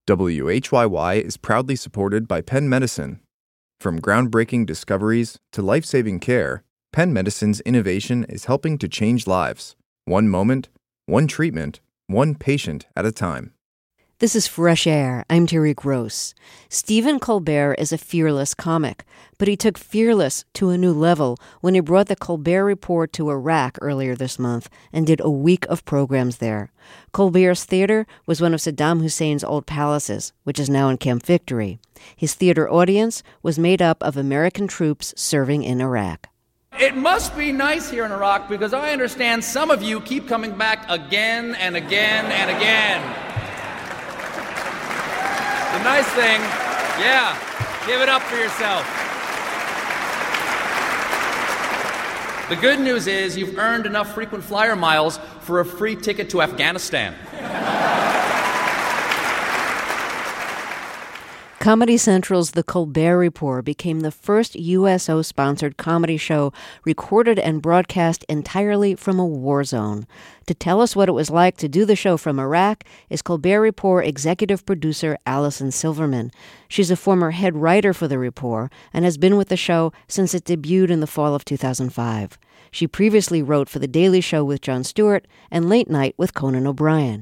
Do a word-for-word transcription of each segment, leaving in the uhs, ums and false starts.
W H Y Y is proudly supported by Penn Medicine. From groundbreaking discoveries to life-saving care, Penn Medicine's innovation is helping to change lives, one moment, one treatment, one patient at a time. This is Fresh Air. I'm Terry Gross. Stephen Colbert is a fearless comic, but he took fearless to a new level when he brought the Colbert Report to Iraq earlier this month and did a week of programs there. Colbert's theater was one of Saddam Hussein's old palaces, which is now in Camp Victory. His theater audience was made up of American troops serving in Iraq. It must be nice here in Iraq because I understand some of you keep coming back again and again and again. The nice thing, yeah, give it up for yourself. The good news is you've earned enough frequent flyer miles for a free ticket to Afghanistan. Comedy Central's The Colbert Report became the first U S O-sponsored comedy show recorded and broadcast entirely from a war zone. To tell us what it was like to do the show from Iraq is Colbert Report executive producer Alison Silverman. She's a former head writer for The Report and has been with the show since it debuted in the fall of two thousand five. She previously wrote for The Daily Show with Jon Stewart and Late Night with Conan O'Brien.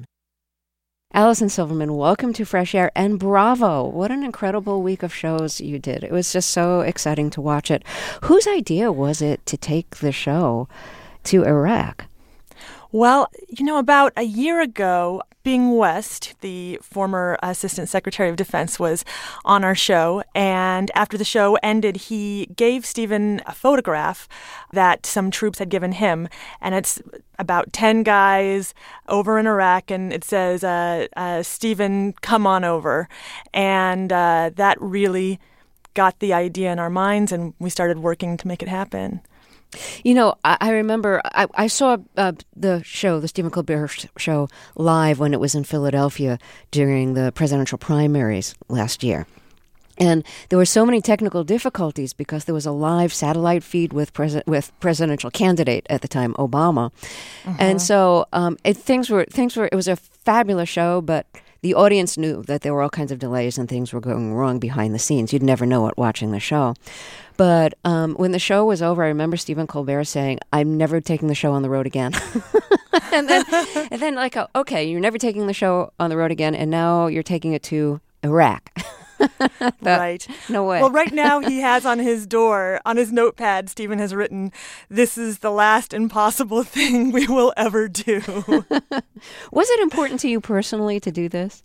Alison Silverman, welcome to Fresh Air, and bravo. What an incredible week of shows you did. It was just so exciting to watch it. Whose idea was it to take the show to Iraq? Well, you know, about a year ago, Bing West, the former Assistant Secretary of Defense, was on our show. And after the show ended, he gave Stephen a photograph that some troops had given him. And it's about ten guys over in Iraq. And it says, uh, uh, Stephen, come on over. And uh, that really got the idea in our minds. And we started working to make it happen. You know, I, I remember I, I saw uh, the show, the Stephen Colbert sh- show, live when it was in Philadelphia during the presidential primaries last year. And there were so many technical difficulties because there was a live satellite feed with pres- with presidential candidate at the time, Obama. Uh-huh. And so um, it, things were things were it was a fabulous show, but the audience knew that there were all kinds of delays and things were going wrong behind the scenes. You'd never know it watching the show. But um, when the show was over, I remember Stephen Colbert saying, I'm never taking the show on the road again. and then, and then like, oh, okay, you're never taking the show on the road again, and now you're taking it to Iraq. That, right. No way. Well, right now he has on his door, on his notepad, Stephen has written, this is the last impossible thing we will ever do. Was it important to you personally to do this?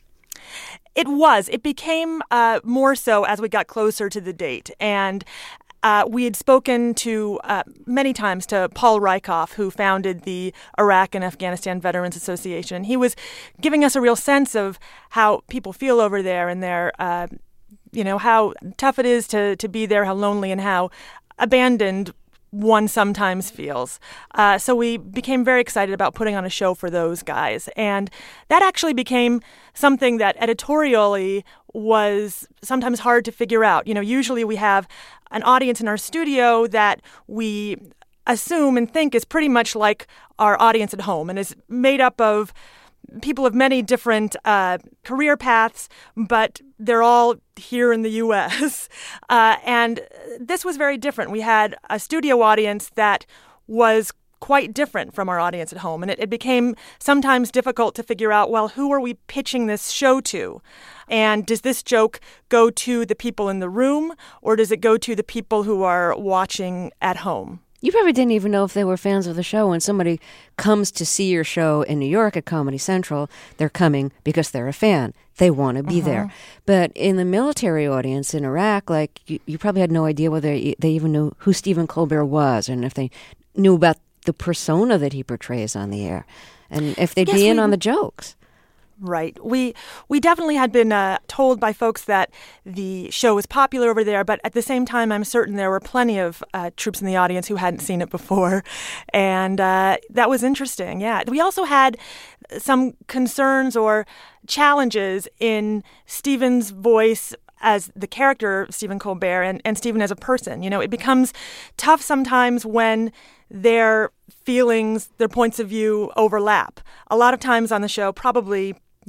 It was. It became uh, more so as we got closer to the date. And uh, we had spoken to uh, many times to Paul Rieckhoff, who founded the Iraq and Afghanistan Veterans Association. He was giving us a real sense of how people feel over there and their, uh, you know, how tough it is to, to be there, how lonely and how abandoned one sometimes feels. Uh, so we became very excited about putting on a show for those guys. And that actually became something that editorially was sometimes hard to figure out. You know, usually we have an audience in our studio that we assume and think is pretty much like our audience at home and is made up of people of many different uh, career paths, but they're all here in the U S Uh, and this was very different. We had a studio audience that was quite different from our audience at home. And it, it became sometimes difficult to figure out, well, who are we pitching this show to? And does this joke go to the people in the room, or does it go to the people who are watching at home? You probably didn't even know if they were fans of the show. When somebody comes to see your show in New York at Comedy Central, they're coming because they're a fan. They want to be uh-huh. there. But in the military audience in Iraq, like you, you probably had no idea whether they even knew who Stephen Colbert was and if they knew about the persona that he portrays on the air and if they'd be in we, on the jokes. Right. We we definitely had been uh, told by folks that the show was popular over there, but at the same time, I'm certain there were plenty of uh, troops in the audience who hadn't seen it before, and uh, that was interesting. Yeah. We also had some concerns or challenges in Stephen's voice as the character Stephen Colbert and, and Stephen as a person. You know, it becomes tough sometimes when their feelings, their points of view overlap. A lot of times on the show, probably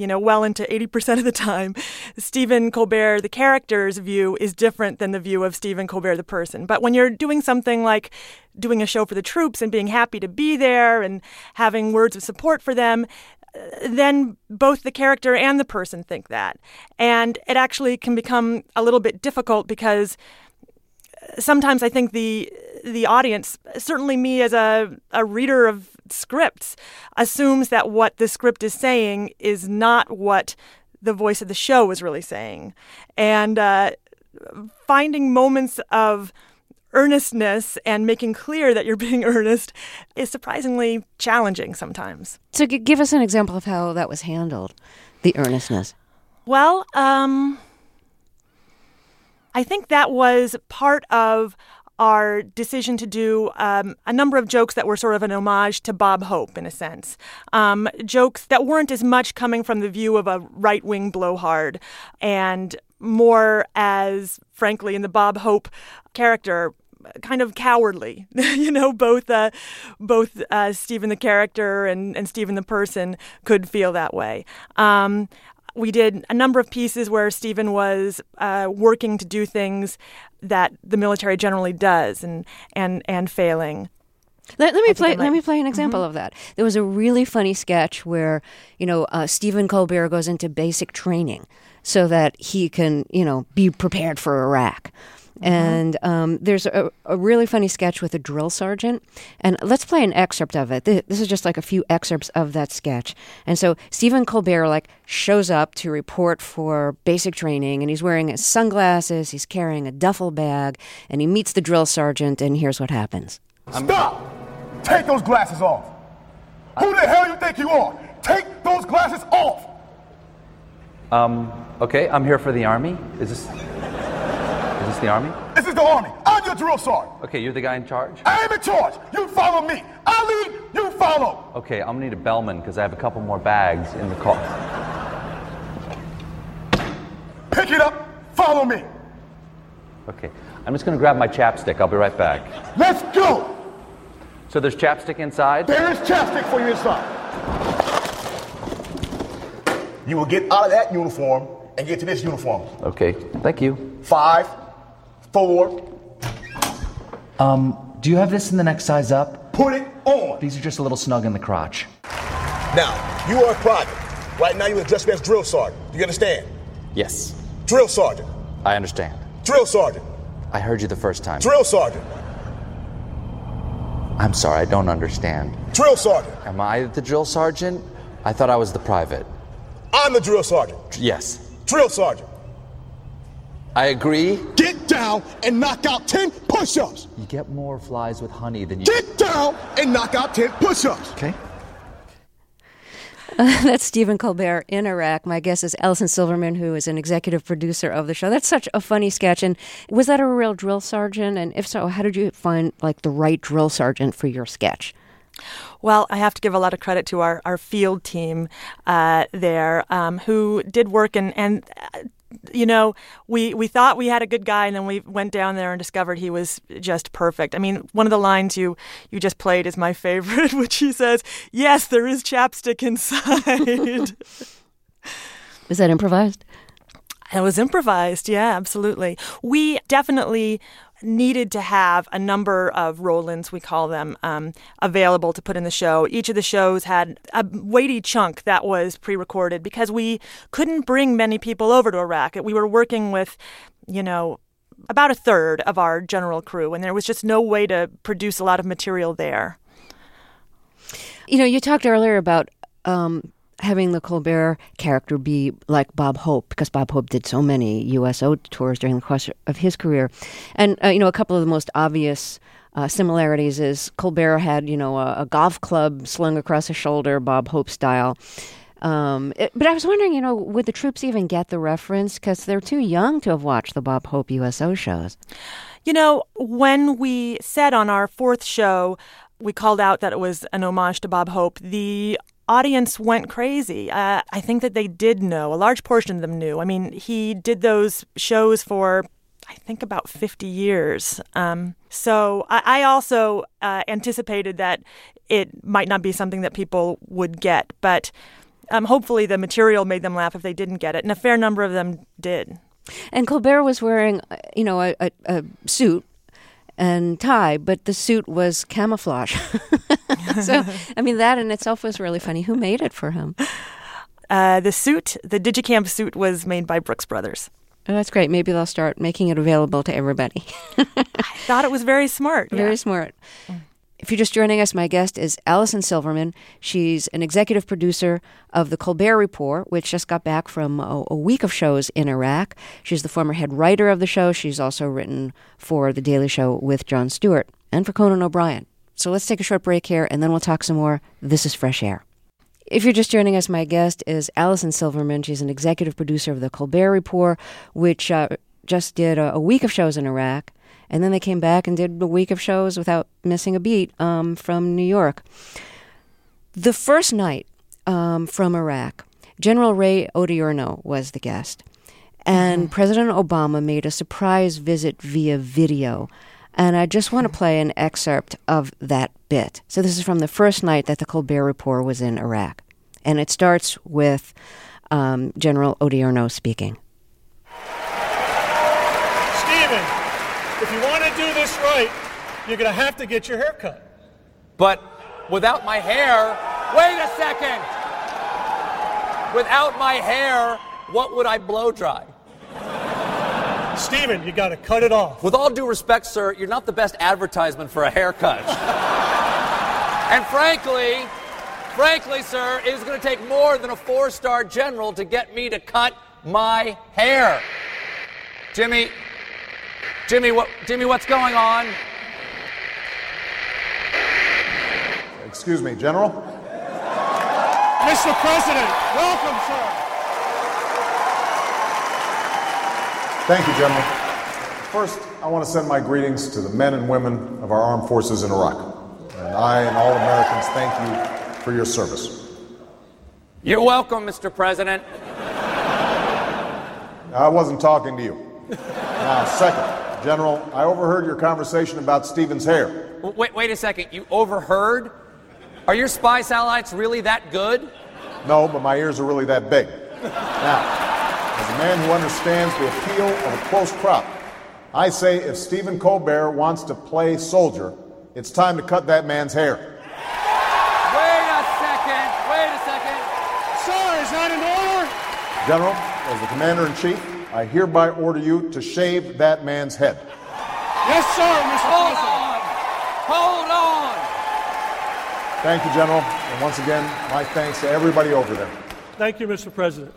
you know, well into eighty percent of the time, Stephen Colbert, the character's view, is different than the view of Stephen Colbert, the person. But when you're doing something like doing a show for the troops and being happy to be there and having words of support for them, then both the character and the person think that. And it actually can become a little bit difficult because sometimes I think the the audience, certainly me as a, a reader of scripts, assumes that what the script is saying is not what the voice of the show is really saying. And uh, finding moments of earnestness and making clear that you're being earnest is surprisingly challenging sometimes. So g- give us an example of how that was handled, the earnestness. Well, um, I think that was part of our decision to do um, a number of jokes that were sort of an homage to Bob Hope, in a sense. Um, jokes that weren't as much coming from the view of a right-wing blowhard and more as, frankly, in the Bob Hope character, kind of cowardly. you know, both uh, both uh, Stephen the character and, and Stephen the person could feel that way. Um, we did a number of pieces where Stephen was uh, working to do things that the military generally does and and, and failing. Let, let me I play. think I Let might- me play an example Mhm. of that. There was a really funny sketch where, you know, uh, Stephen Colbert goes into basic training so that he can, you know, be prepared for Iraq. And um, there's a, a really funny sketch with a drill sergeant. And let's play an excerpt of it. Th- This is just like a few excerpts of that sketch. And so Stephen Colbert, like, shows up to report for basic training, and he's wearing his sunglasses, he's carrying a duffel bag, and he meets the drill sergeant, and here's what happens. Stop! Take those glasses off. Who the hell you think you are? Take those glasses off! Um, okay, I'm here for the Army. Is this... Is this the Army? This is the Army. I'm your drill sergeant. Okay, you're the guy in charge? I am in charge. You follow me. I lead, you follow. Okay, I'm gonna need a bellman because I have a couple more bags in the car. Pick it up. Follow me. Okay, I'm just gonna grab my chapstick. I'll be right back. Let's go. So there's chapstick inside? There is chapstick for you inside. You will get out of that uniform and get to this uniform. Okay, thank you. Five, four, Um, do you have this in the next size up? put it on. These are just a little snug in the crotch. Now, you are a private. Right now, you are just as drill sergeant. Do you understand? Yes, Drill sergeant. I understand. Drill sergeant. I heard you the first time. Drill sergeant. I'm sorry, I don't understand. Drill sergeant. Am I the drill sergeant? I thought I was the private. I'm the drill sergeant. Yes. Drill sergeant. I agree. Get down and knock out ten push-ups. You get more flies with honey than you... Get down and knock out ten push-ups. Okay. Uh, that's Stephen Colbert in Iraq. My guest is Alison Silverman, who is an executive producer of the show. That's such a funny sketch. And was that a real drill sergeant? And if so, how did you find like the right drill sergeant for your sketch? Well, I have to give a lot of credit to our, our field team uh, there um, who did work and, and uh, you know, we, we thought we had a good guy, and then we went down there and discovered he was just perfect. I mean, one of the lines you, you just played is my favorite, which he says, "Yes, there is chapstick inside." Was that improvised? It was improvised, yeah, absolutely. We definitely needed to have a number of roll-ins, we call them, um, available to put in the show. Each of the shows had a weighty chunk that was pre-recorded because we couldn't bring many people over to Iraq. We were working with, you know, about a third of our general crew, and there was just no way to produce a lot of material there. You know, you talked earlier about um, having the Colbert character be like Bob Hope, because Bob Hope did so many U S O tours during the course of his career. And, uh, you know, a couple of the most obvious uh, similarities is Colbert had, you know, a, a golf club slung across his shoulder, Bob Hope style. Um, it, but I was wondering, you know, would the troops even get the reference? Because they're too young to have watched the Bob Hope U S O shows. You know, when we said on our fourth show, we called out that it was an homage to Bob Hope, the audience went crazy. Uh, I think that they did know. A large portion of them knew. I mean, he did those shows for, I think, about fifty years. Um, so I, I also uh, anticipated that it might not be something that people would get. But um, hopefully the material made them laugh if they didn't get it, and a fair number of them did. And Colbert was wearing, you know, a, a, a suit and tie, but the suit was camouflage. So, I mean, that in itself was really funny. Who made it for him? Uh, the suit, the Digicam suit, was made by Brooks Brothers. Oh, that's great. Maybe they'll start making it available to everybody. I thought it was very smart. Very yeah. smart. If you're just joining us, my guest is Alison Silverman. She's an executive producer of The Colbert Report, which just got back from a, a week of shows in Iraq. She's the former head writer of the show. She's also written for The Daily Show with Jon Stewart and for Conan O'Brien. So let's take a short break here, and then we'll talk some more. This is Fresh Air. If you're just joining us, my guest is Alison Silverman. She's an executive producer of The Colbert Report, which uh, just did a, a week of shows in Iraq. And then they came back and did a week of shows without missing a beat um, from New York. The first night um, from Iraq, General Ray Odierno was the guest. And mm-hmm. President Obama made a surprise visit via video. And I just want to play an excerpt of that bit. So this is from the first night that the Colbert Report was in Iraq. And it starts with um, General Odierno speaking. Stephen, if you want to do this right, you're going to have to get your hair cut. But without my hair, wait a second. Without my hair, what would I blow dry? Stephen, you got to cut it off. With all due respect, sir, you're not the best advertisement for a haircut. And frankly, frankly, sir, it is going to take more than a four-star general to get me to cut my hair. Jimmy, Jimmy, what, Jimmy, what's going on? Excuse me, General. Mister President, welcome, sir. Thank you, General. First, I want to send my greetings to the men and women of our armed forces in Iraq. And I and all Americans thank you for your service. You're welcome, Mister President. I wasn't talking to you. Now, second, General, I overheard your conversation about Stephen's hair. Wait, wait a second. You overheard? Are your spy satellites really that good? No, but my ears are really that big. Now, as a man who understands the appeal of a close crop, I say if Stephen Colbert wants to play soldier, it's time to cut that man's hair. Wait a second. Wait a second. Sir, is that an order? General, as the Commander-in-Chief, I hereby order you to shave that man's head. Yes, sir, Mister Hold President. on. Hold on. Thank you, General. And once again, my thanks to everybody over there. Thank you, Mister President.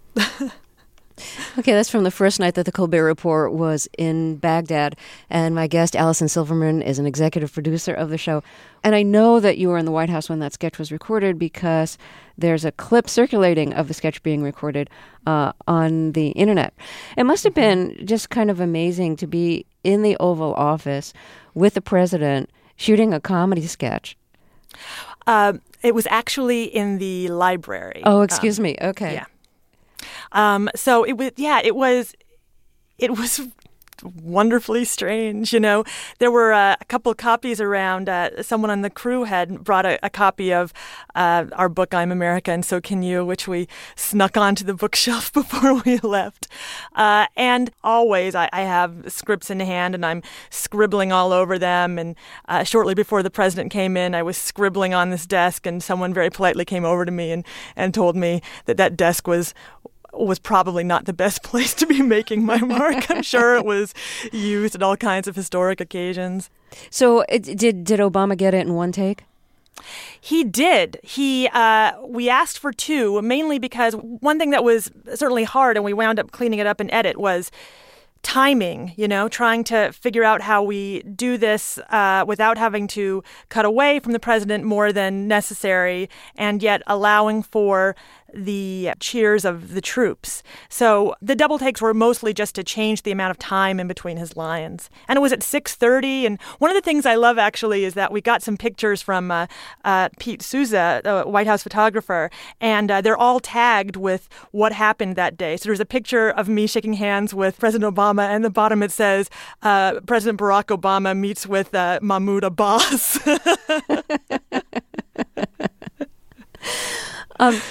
Okay, that's from the first night that the Colbert Report was in Baghdad. And my guest, Alison Silverman, is an executive producer of the show. And I know that you were in the White House when that sketch was recorded because there's a clip circulating of the sketch being recorded uh, on the internet. It must have been just kind of amazing to be in the Oval Office with the president shooting a comedy sketch. Um, it was actually in the library. Oh, excuse um, me. Okay. Yeah. Um, so it was, yeah, it was, it was wonderfully strange. You know, there were uh, a couple of copies around. Uh, someone on the crew had brought a, a copy of uh, our book, I'm America and So Can You, which we snuck onto the bookshelf before we left. Uh, and always I, I have scripts in hand and I'm scribbling all over them. And uh, shortly before the president came in, I was scribbling on this desk and someone very politely came over to me and, and told me that that desk was was probably not the best place to be making my mark. I'm sure it was used at all kinds of historic occasions. So it, did did Obama get it in one take? He did. He uh, we asked for two, mainly because one thing that was certainly hard, and we wound up cleaning it up in edit, was timing, you know, trying to figure out how we do this uh, without having to cut away from the president more than necessary, and yet allowing for the cheers of the troops. So the double takes were mostly just to change the amount of time in between his lines. And it was at six thirty. And one of the things I love, actually, is that we got some pictures from uh, uh, Pete Souza, the White House photographer, and uh, they're all tagged with what happened that day. So there's a picture of me shaking hands with President Obama, and at the bottom it says, uh, President Barack Obama meets with uh, Mahmoud Abbas. um,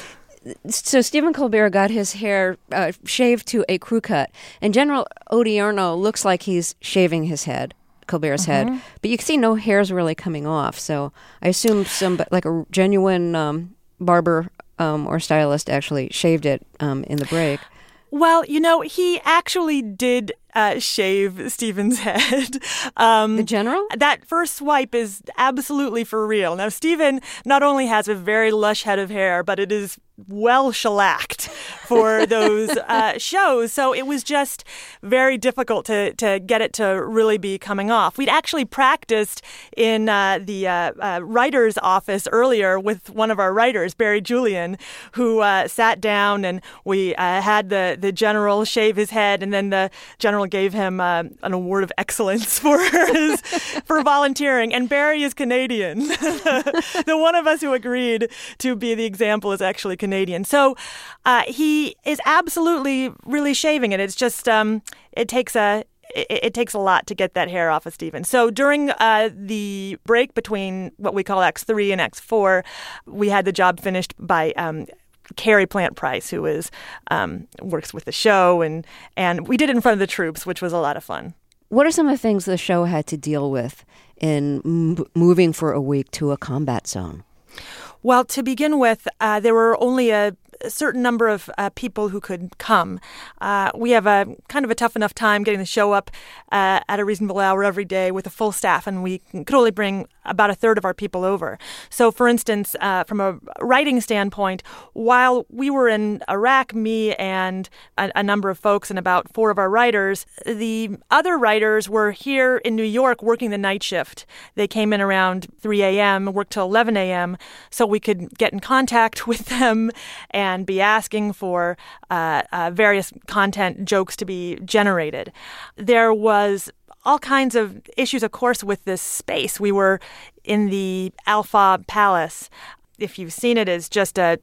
so Stephen Colbert got his hair uh, shaved to a crew cut, and General Odierno looks like he's shaving his head, Colbert's Mm-hmm. head, but you can see no hairs really coming off. So I assume some like a genuine um, barber um, or stylist actually shaved it um, in the break. Well, you know, he actually did uh, shave Stephen's head. Um, the general? That first swipe is absolutely for real. Now, Stephen not only has a very lush head of hair, but it is well shellacked for those uh, shows. So it was just very difficult to, to get it to really be coming off. We'd actually practiced in uh, the uh, uh, writer's office earlier with one of our writers, Barry Julian, who uh, sat down and we uh, had the, the general shave his head, and then the general gave him uh, an award of excellence for his, for volunteering. And Barry is Canadian. The one of us who agreed to be the example is actually Canadian. So uh, he is absolutely really shaving it. It's just um, it takes a it, it takes a lot to get that hair off of Stephen. So during uh, the break between what we call X three and X four, we had the job finished by Um, Carrie Plant Price, who is um, works with the show, and and we did it in front of the troops, which was a lot of fun. What are some of the things the show had to deal with in m- moving for a week to a combat zone? Well, to begin with, uh, there were only a, a certain number of uh, people who could come. Uh, we have a kind of a tough enough time getting the show up uh, at a reasonable hour every day with a full staff, and we could only bring about a third of our people over. So, for instance, uh, from a writing standpoint, while we were in Iraq, me and a, a number of folks and about four of our writers, the other writers were here in New York working the night shift. They came in around three a.m., worked till eleven a.m., so we could get in contact with them and be asking for uh, uh, various content jokes to be generated. There was all kinds of issues, of course, with this space. We were in the Alpha Palace. If you've seen it, it's just a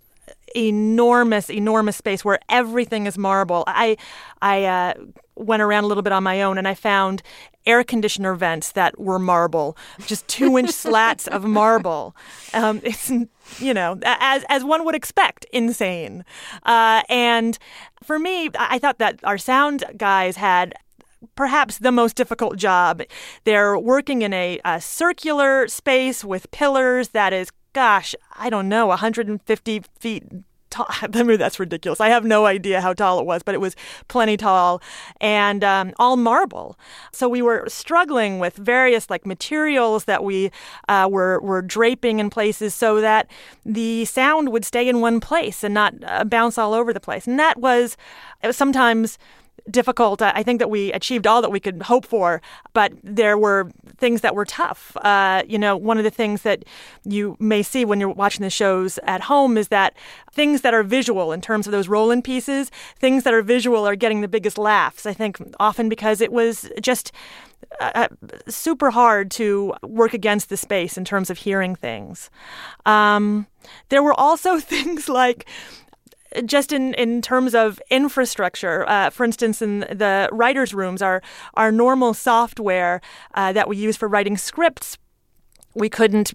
enormous, enormous space where everything is marble. I I uh, went around a little bit on my own, and I found air conditioner vents that were marble, just two-inch slats of marble. Um, it's, you know, as as one would expect, insane. Uh, and for me, I thought that our sound guys had perhaps the most difficult job. They're working in a, a circular space with pillars that is, gosh, I don't know, one hundred fifty feet tall. I mean, that's ridiculous. I have no idea how tall it was, but it was plenty tall, and um, all marble. So we were struggling with various like materials that we uh, were were draping in places so that the sound would stay in one place and not uh, bounce all over the place. And that was, it was sometimes difficult. I think that we achieved all that we could hope for, but there were things that were tough. Uh, you know, one of the things that you may see when you're watching the shows at home is that things that are visual in terms of those roll-in pieces, things that are visual are getting the biggest laughs, I think, often because it was just uh, super hard to work against the space in terms of hearing things. Um, there were also things like just in, in terms of infrastructure, uh, for instance, in the writers' rooms, our, our normal software uh, that we use for writing scripts, we couldn't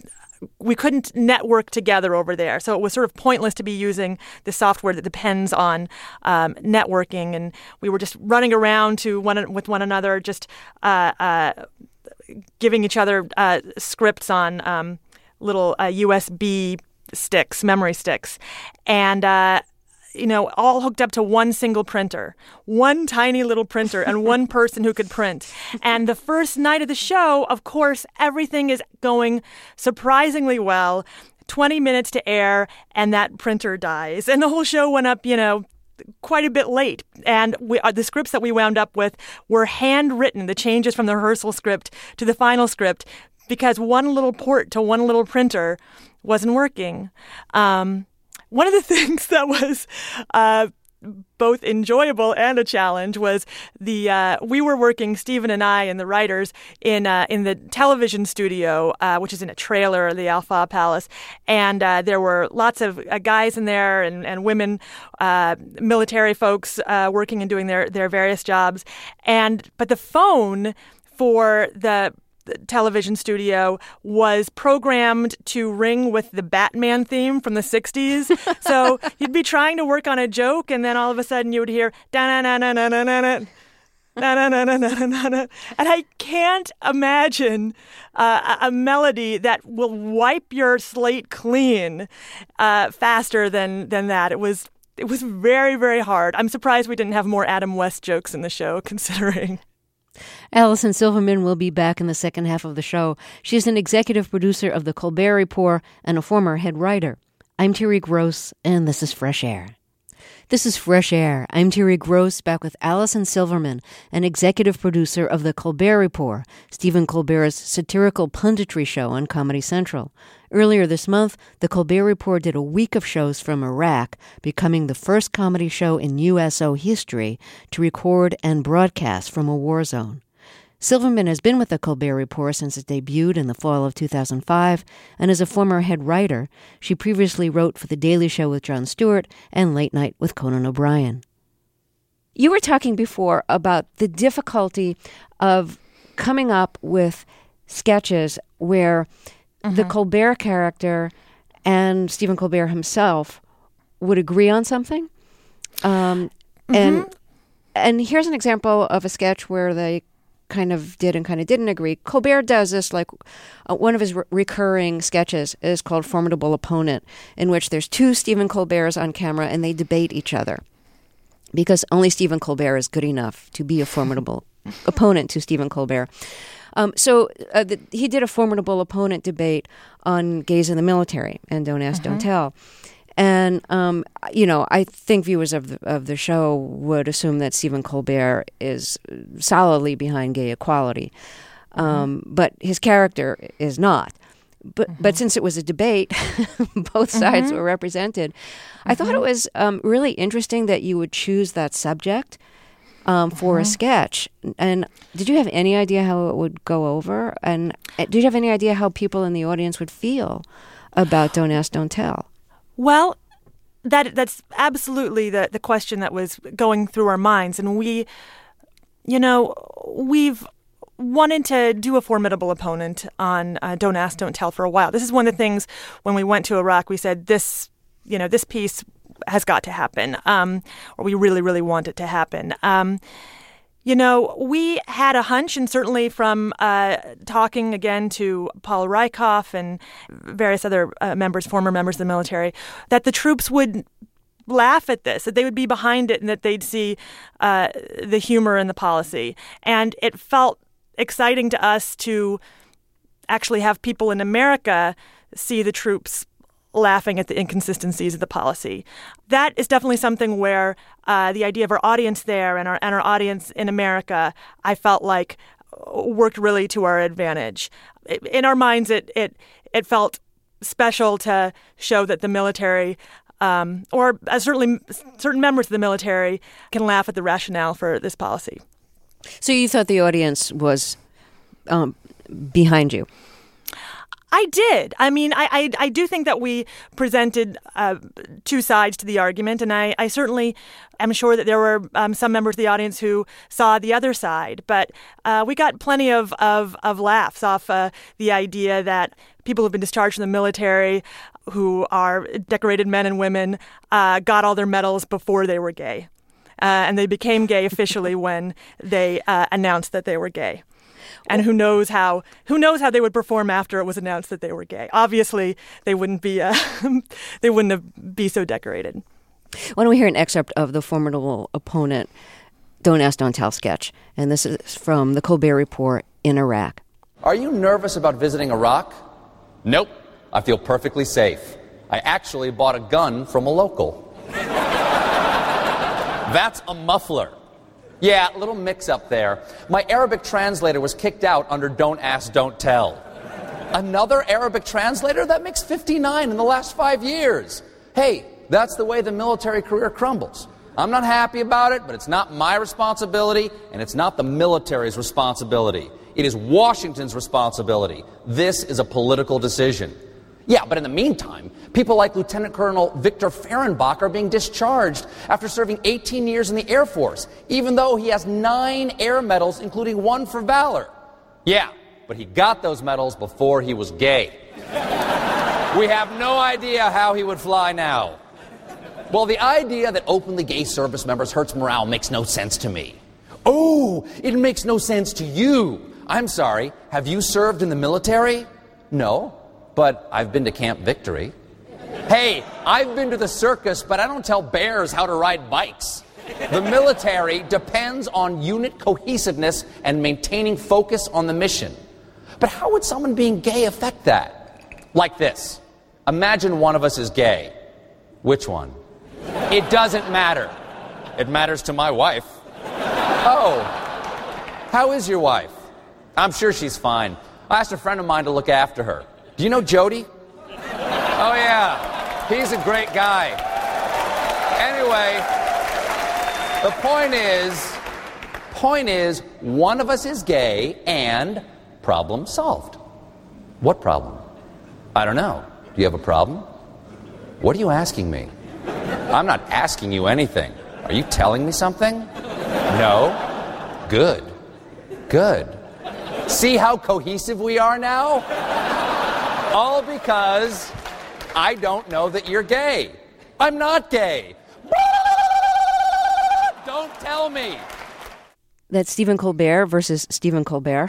we couldn't network together over there. So it was sort of pointless to be using the software that depends on um, networking, and we were just running around to one with one another, just uh, uh, giving each other uh, scripts on um, little uh, U S B sticks, memory sticks, and uh, you know, all hooked up to one single printer, one tiny little printer, and one person who could print. And the first night of the show, of course, everything is going surprisingly well. twenty minutes to air, and that printer dies, and the whole show went up, you know, quite a bit late. And we, uh, the scripts that we wound up with were handwritten, the changes from the rehearsal script to the final script, because one little port to one little printer wasn't working. Um, one of the things that was uh, both enjoyable and a challenge was the uh, we were working, Stephen and I and the writers, in uh, in the television studio, uh, which is in a trailer of the Alpha Palace, and uh, there were lots of uh, guys in there and, and women, uh, military folks uh, working and doing their, their various jobs, and but the phone for the television studio was programmed to ring with the Batman theme from the sixties. So you'd be trying to work on a joke, and then all of a sudden you would hear da-na-na-na-na-na-na-na. Na, na, na, na, na, na, na. And I can't imagine uh, a melody that will wipe your slate clean uh, faster than than that. It was it was very, very hard. I'm surprised we didn't have more Adam West jokes in the show, considering. Alison Silverman will be back in the second half of the show. She's an executive producer of The Colbert Report and a former head writer. I'm Terry Gross, and this is Fresh Air. This is Fresh Air. I'm Terry Gross, back with Alison Silverman, an executive producer of The Colbert Report, Stephen Colbert's satirical punditry show on Comedy Central. Earlier this month, The Colbert Report did a week of shows from Iraq, becoming the first comedy show in U S O history to record and broadcast from a war zone. Silverman has been with The Colbert Report since it debuted in the fall of two thousand five, and as a former head writer, she previously wrote for The Daily Show with Jon Stewart and Late Night with Conan O'Brien. You were talking before about the difficulty of coming up with sketches where mm-hmm. the Colbert character and Stephen Colbert himself would agree on something. Um, mm-hmm. And and here's an example of a sketch where they kind of did and kind of didn't agree. Colbert does this, like uh, one of his re- recurring sketches is called Formidable Opponent, in which there's two Stephen Colberts on camera and they debate each other because only Stephen Colbert is good enough to be a formidable opponent to Stephen Colbert. Um, so uh, the, he did a Formidable Opponent debate on gays in the military and Don't Ask, mm-hmm. Don't Tell. And, um, you know, I think viewers of the, of the show would assume that Stephen Colbert is solidly behind gay equality. Um, mm-hmm. But his character is not. But mm-hmm. but since it was a debate, both sides mm-hmm. were represented. Mm-hmm. I thought it was um, really interesting that you would choose that subject um, for mm-hmm. a sketch. And did you have any idea how it would go over? And did you have any idea how people in the audience would feel about Don't Ask, Don't Tell? Well, that that's absolutely the, the question that was going through our minds. And we, you know, we've wanted to do a formidable opponent on uh, Don't Ask, Don't Tell for a while. This is one of the things when we went to Iraq, we said this, you know, this piece has got to happen, um, or we really, really want it to happen. Um, You know, we had a hunch, and certainly from uh, talking again to Paul Rieckhoff and various other uh, members, former members of the military, that the troops would laugh at this, that they would be behind it, and that they'd see uh, the humor in the policy. And it felt exciting to us to actually have people in America see the troops laughing at the inconsistencies of the policy. That is definitely something where uh, the idea of our audience there and our and our audience in America, I felt like worked really to our advantage. In our minds, it it it felt special to show that the military, um, or uh, certainly certain members of the military, can laugh at the rationale for this policy. So you thought the audience was um, behind you? I did. I mean, I, I, I do think that we presented uh, two sides to the argument, and I, I certainly am sure that there were um, some members of the audience who saw the other side. But uh, we got plenty of, of, of laughs off uh, the idea that people who've been discharged from the military, who are decorated men and women, uh, got all their medals before they were gay. Uh, and they became gay officially when they uh, announced that they were gay. And who knows how who knows how they would perform after it was announced that they were gay. Obviously, they wouldn't be uh, they wouldn't have be so decorated. Why don't we hear an excerpt of the Formidable Opponent Don't Ask, Don't Tell sketch? And this is from the Colbert Report in Iraq. Are you nervous about visiting Iraq? Nope. I feel perfectly safe. I actually bought a gun from a local. That's a muffler. Yeah, a little mix-up there. My Arabic translator was kicked out under Don't Ask, Don't Tell. Another Arabic translator? That makes fifty-nine in the last five years. Hey, that's the way the military career crumbles. I'm not happy about it, but it's not my responsibility, and it's not the military's responsibility. It is Washington's responsibility. This is a political decision. Yeah, but in the meantime, people like Lieutenant Colonel Victor Fehrenbach are being discharged after serving eighteen years in the Air Force, even though he has nine air medals, including one for valor. Yeah, but he got those medals before he was gay. We have no idea how he would fly now. Well, the idea that openly gay service members hurts morale makes no sense to me. Oh, it makes no sense to you. I'm sorry, have you served in the military? No, but I've been to Camp Victory. Hey, I've been to the circus, but I don't tell bears how to ride bikes. The military depends on unit cohesiveness and maintaining focus on the mission. But how would someone being gay affect that? Like this. Imagine one of us is gay. Which one? It doesn't matter. It matters to my wife. Oh, how is your wife? I'm sure she's fine. I asked a friend of mine to look after her. Do you know Jody? Oh, yeah. He's a great guy. Anyway, the point is, point is, one of us is gay and problem solved. What problem? I don't know. Do you have a problem? What are you asking me? I'm not asking you anything. Are you telling me something? No? Good. Good. See how cohesive we are now? All because I don't know that you're gay. I'm not gay. Don't tell me. That's Stephen Colbert versus Stephen Colbert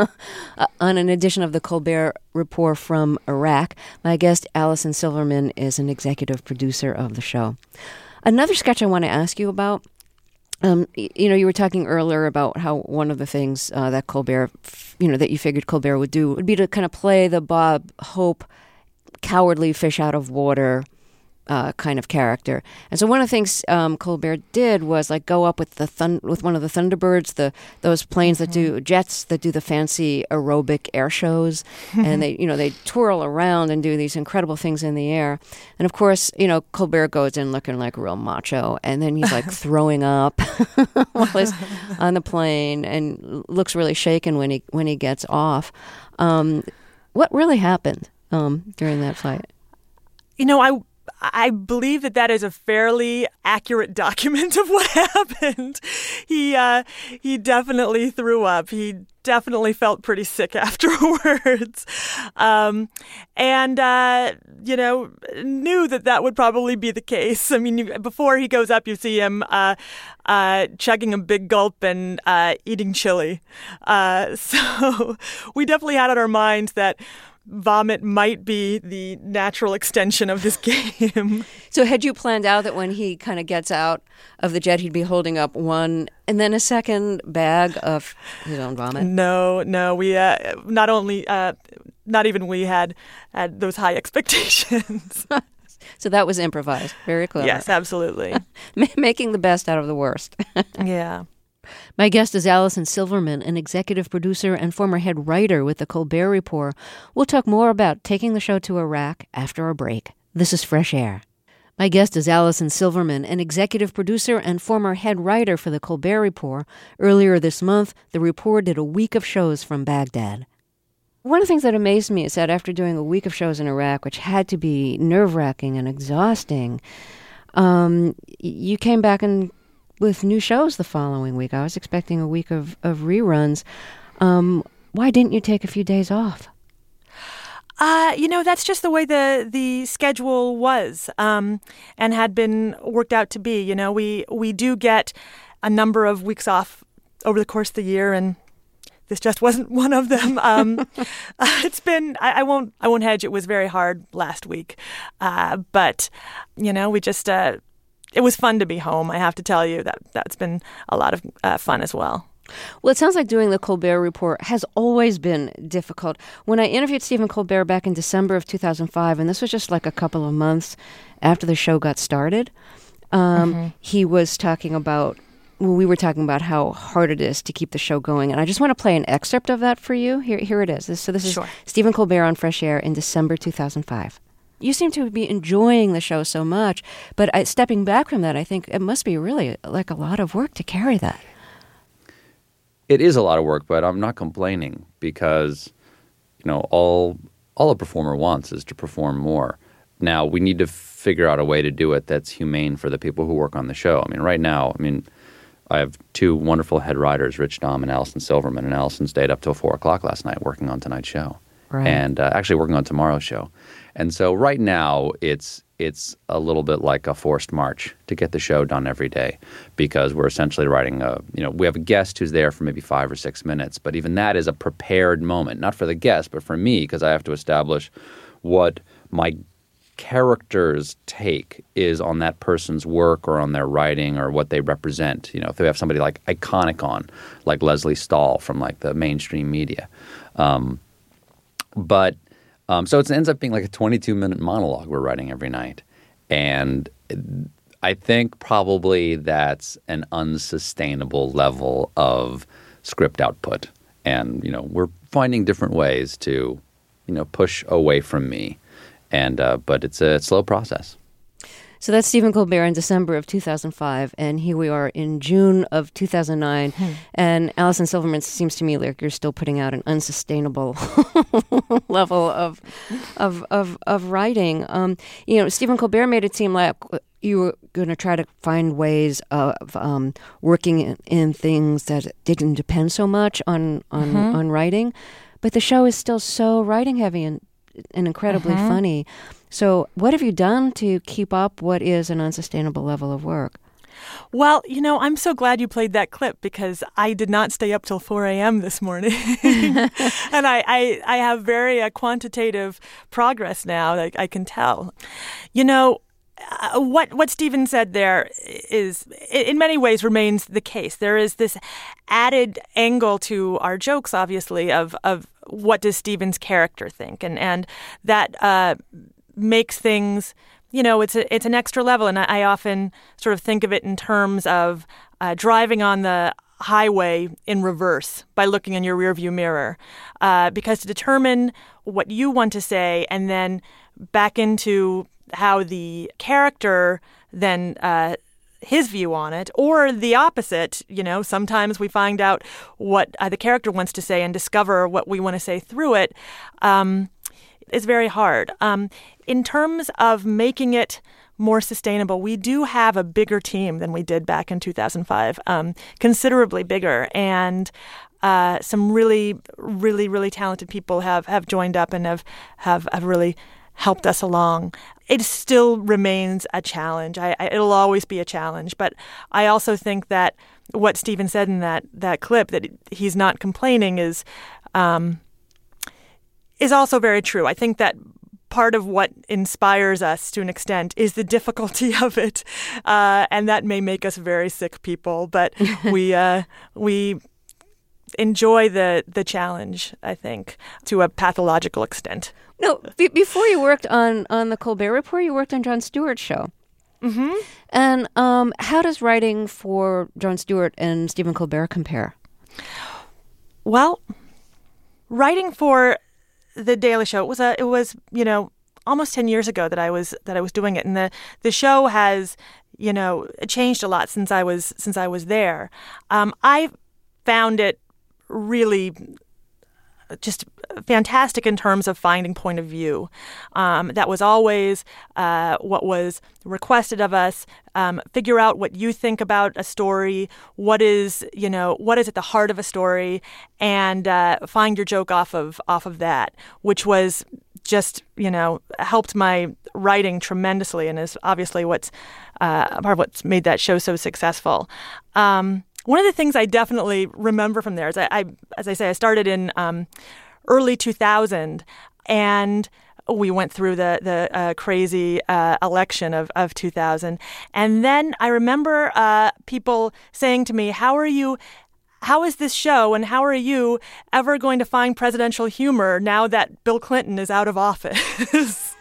on an edition of the Colbert Report from Iraq. My guest, Alison Silverman, is an executive producer of the show. Another sketch I want to ask you about, um, you know, you were talking earlier about how one of the things uh, that Colbert, you know, that you figured Colbert would do would be to kind of play the Bob Hope cowardly fish out of water Uh, kind of character. And so one of the things um, Colbert did was like go up with the thun- with one of the Thunderbirds, the those planes that do jets that do the fancy aerobic air shows, and they you know they twirl around and do these incredible things in the air. And of course, you know Colbert goes in looking like a real macho, and then he's like throwing up while he's on the plane, and looks really shaken when he when he gets off. Um, what really happened um, during that flight? You know, I. I believe that that is a fairly accurate document of what happened. He uh, he definitely threw up. He definitely felt pretty sick afterwards, um, and uh, you know knew that that would probably be the case. I mean, you, before he goes up, you see him uh, uh, chugging a big gulp and uh, eating chili. Uh, so we definitely had on our minds that vomit might be the natural extension of this game. So had you planned out that when he kind of gets out of the jet, he'd be holding up one and then a second bag of his own vomit? No, no. We uh, not only, uh, not even we had, had those high expectations. So that was improvised. Very clever. Yes, absolutely. Making the best out of the worst. Yeah. My guest is Alison Silverman, an executive producer and former head writer with the Colbert Report. We'll talk more about taking the show to Iraq after a break. This is Fresh Air. My guest is Alison Silverman, an executive producer and former head writer for the Colbert Report. Earlier this month, the Report did a week of shows from Baghdad. One of the things that amazed me is that after doing a week of shows in Iraq, which had to be nerve-wracking and exhausting, um, you came back and with new shows the following week. I was expecting a week of, of reruns. Um, why didn't you take a few days off? Uh, you know, that's just the way the the schedule was um, and had been worked out to be. You know, we, we do get a number of weeks off over the course of the year, and this just wasn't one of them. Um, it's been, I, I won't I won't hedge, it was very hard last week. Uh, but, you know, we just... Uh, It was fun to be home. I have to tell you that that's been a lot of uh, fun as well. Well, it sounds like doing the Colbert Report has always been difficult. When I interviewed Stephen Colbert back in December of two thousand five, and this was just like a couple of months after the show got started, um, mm-hmm. he was talking about, well, we were talking about how hard it is to keep the show going. And I just want to play an excerpt of that for you. Here, here it is. This, so this is sure. Stephen Colbert on Fresh Air in December two thousand five. You seem to be enjoying the show so much, but I, stepping back from that, I think it must be really like a lot of work to carry that. It is a lot of work, but I'm not complaining because, you know, all all a performer wants is to perform more. Now, we need to figure out a way to do it that's humane for the people who work on the show. I mean, right now, I mean, I have two wonderful head writers, Rich Dahm and Allison Silverman, and Allison stayed up till four o'clock last night working on tonight's show, right. and uh, actually working on tomorrow's show. And so right now it's it's a little bit like a forced march to get the show done every day, because we're essentially writing a, you know, we have a guest who's there for maybe five or six minutes, but even that is a prepared moment, not for the guest, but for me, because I have to establish what my character's take is on that person's work or on their writing or what they represent. You know, if they have somebody like iconic on, like Leslie Stahl from like the mainstream media. Um, but um, so it ends up being like a twenty-two minute monologue we're writing every night. And I think probably that's an unsustainable level of script output. And, you know, we're finding different ways to, you know, push away from me. And uh, but it's a slow process. So that's Stephen Colbert in December of two thousand five, and here we are in June of two thousand nine. Hmm. And Allison Silverman, seems to me like you're still putting out an unsustainable level of of of, of writing. Um, you know, Stephen Colbert made it seem like you were going to try to find ways of um, working in, in things that didn't depend so much on on, mm-hmm. on writing, but the show is still so writing heavy and and incredibly mm-hmm. funny. So what have you done to keep up what is an unsustainable level of work? Well, you know, I'm so glad you played that clip, because I did not stay up till four a.m. this morning. And I, I, I have very uh, quantitative progress now, that I can tell. You know, Uh, what what Stephen said there is, in many ways, remains the case. There is this added angle to our jokes, obviously, of of what does Stephen's character think, and and that uh, makes things, you know, it's a, it's an extra level. And I, I often sort of think of it in terms of uh, driving on the highway in reverse by looking in your rearview mirror, uh, because to determine what you want to say and then back into how the character then uh, his view on it, or the opposite. You know, sometimes we find out what uh, the character wants to say and discover what we want to say through it. Um, is very hard. Um, in terms of making it more sustainable, we do have a bigger team than we did back in two thousand five, um, considerably bigger, and uh, some really, really, really talented people have, have joined up and have, have, have really helped us along. It still remains a challenge. I, I, it'll always be a challenge. But I also think that what Stephen said in that that clip, that he's not complaining, is um, is also very true. I think that part of what inspires us to an extent is the difficulty of it, uh, and that may make us very sick people. But we uh, we enjoy the the challenge, I think, to a pathological extent. No, b- before you worked on, on the Colbert Report, you worked on Jon Stewart's show. Mm-hmm. And um, how does writing for Jon Stewart and Stephen Colbert compare? Well, writing for The Daily Show, it was a, it was, you know, almost ten years ago that I was that I was doing it, and the, the show has, you know, changed a lot since I was since I was there. Um, I found it really just fantastic in terms of finding point of view. Um, that was always uh, what was requested of us. Um, figure out what you think about a story. What is, you know, what is at the heart of a story, and uh, find your joke off of off of that, which was just, you know, helped my writing tremendously, and is obviously what's uh, part of what's made that show so successful. Um, One of the things I definitely remember from there is I, I as I say, I started in um, early two thousand, and we went through the the uh, crazy uh, election of, of two thousand. And then I remember uh, people saying to me, how are you, how is this show and how are you ever going to find presidential humor now that Bill Clinton is out of office?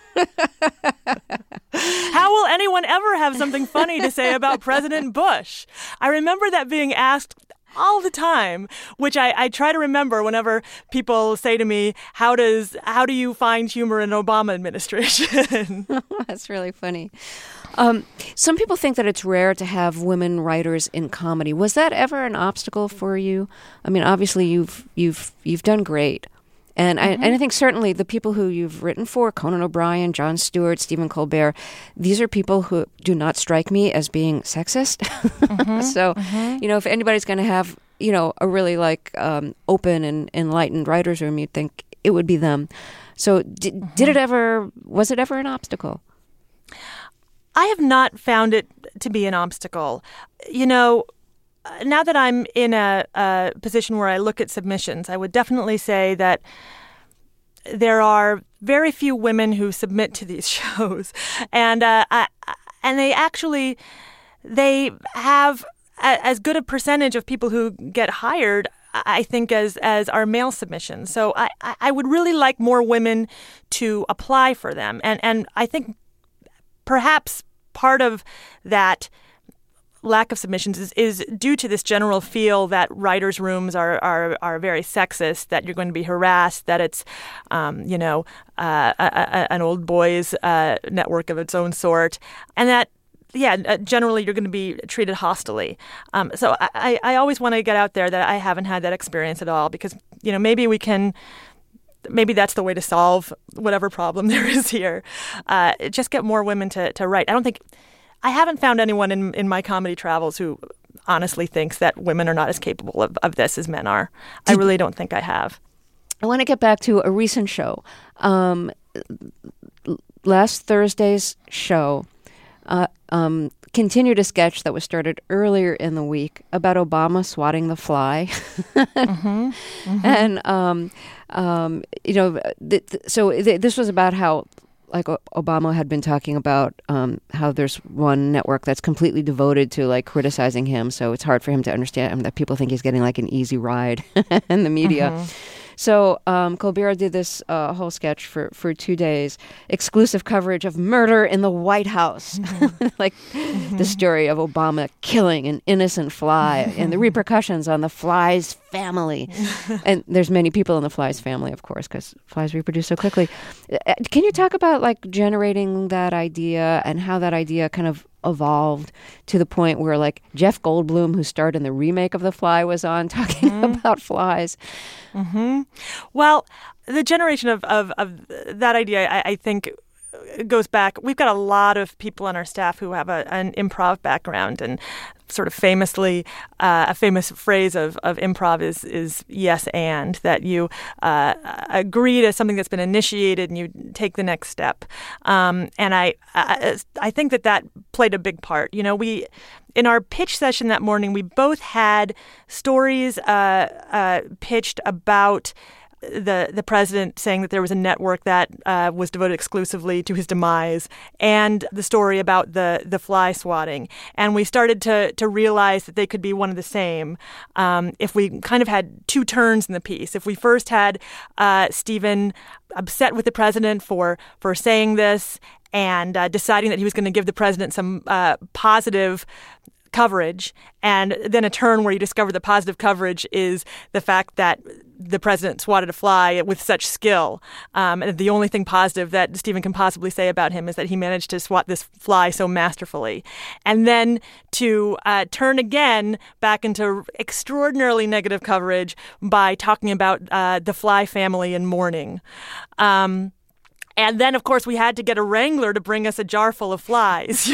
How will anyone ever have something funny to say about President Bush? I remember that being asked all the time, which I, I try to remember whenever people say to me, how does how do you find humor in an Obama administration? That's really funny. Um, some people think that it's rare to have women writers in comedy. Was that ever an obstacle for you? I mean, obviously you've you've you've done great. And, mm-hmm. I, and I think certainly the people who you've written for, Conan O'Brien, Jon Stewart, Stephen Colbert, these are people who do not strike me as being sexist. Mm-hmm. so, mm-hmm. you know, if anybody's going to have, you know, a really like um, open and enlightened writer's room, you'd think it would be them. So did, mm-hmm. did it ever, was it ever an obstacle? I have not found it to be an obstacle. You know, now that I'm in a, a position where I look at submissions, I would definitely say that there are very few women who submit to these shows, and uh, I, and they actually they have a, as good a percentage of people who get hired, I think, as as our male submissions. So I, I would really like more women to apply for them, and and I think perhaps part of that lack of submissions is, is due to this general feel that writers' rooms are, are, are very sexist, that you're going to be harassed, that it's, um, you know, uh, a, a, an old boys uh, network of its own sort, and that, yeah, generally you're going to be treated hostilely. Um, so I, I always want to get out there that I haven't had that experience at all, because, you know, maybe we can... Maybe that's the way to solve whatever problem there is here. Uh, just get more women to, to write. I don't think... I haven't found anyone in, in my comedy travels who honestly thinks that women are not as capable of, of this as men are. Did, I really don't think I have. I want to get back to a recent show. Um, last Thursday's show uh, um, continued a sketch that was started earlier in the week about Obama swatting the fly. mm-hmm. Mm-hmm. And, um, um, you know, th- th- so th- this was about how like Obama had been talking about um, how there's one network that's completely devoted to like criticizing him. So it's hard for him to understand that people think he's getting like an easy ride in the media. Mm-hmm. So um, Colbert did this uh, whole sketch for, for two days, exclusive coverage of murder in the White House, mm-hmm. like mm-hmm. the story of Obama killing an innocent fly mm-hmm. and the repercussions on the fly's family. And there's many people in the fly's family, of course, because flies reproduce so quickly. Can you talk about like generating that idea and how that idea kind of evolved to the point where like Jeff Goldblum, who starred in the remake of The Fly, was on talking mm-hmm. about flies? Mm-hmm. Well, the generation of, of, of that idea, I, I think, goes back. We've got a lot of people on our staff who have a, an improv background, and sort of famously, uh, a famous phrase of, of improv is is yes and, that you uh, agree to something that's been initiated and you take the next step. Um, and I, I I think that that played a big part. You know, we in our pitch session that morning, we both had stories uh, uh, pitched about the the president saying that there was a network that uh, was devoted exclusively to his demise, and the story about the the fly swatting. And we started to to realize that they could be one of the same um, if we kind of had two turns in the piece. If we first had uh, Stephen upset with the president for for saying this and uh, deciding that he was going to give the president some uh, positive coverage, and then a turn where you discover the positive coverage is the fact that the president swatted a fly with such skill. Um, and the only thing positive that Stephen can possibly say about him is that he managed to swat this fly so masterfully. And then to uh, turn again back into extraordinarily negative coverage by talking about uh, the fly family in mourning. Um, And then, of course, we had to get a wrangler to bring us a jar full of flies.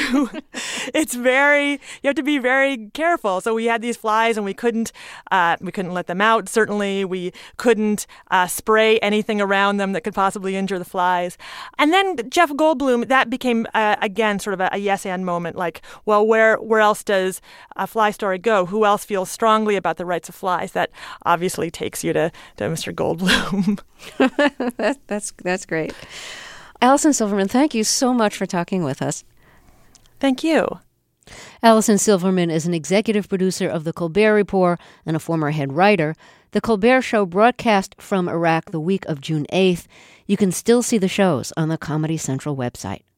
It's very, you have to be very careful. So we had these flies, and we couldn't, uh, we couldn't let them out. Certainly, we couldn't uh, spray anything around them that could possibly injure the flies. And then Jeff Goldblum, that became uh, again sort of a, a yes and moment. Like, well, where where else does a fly story go? Who else feels strongly about the rights of flies? That obviously takes you to to Mister Goldblum. that, that's that's great. Alison Silverman, thank you so much for talking with us. Thank you. Alison Silverman is an executive producer of The Colbert Report and a former head writer. The Colbert Show broadcast from Iraq the week of June eighth. You can still see the shows on the Comedy Central website.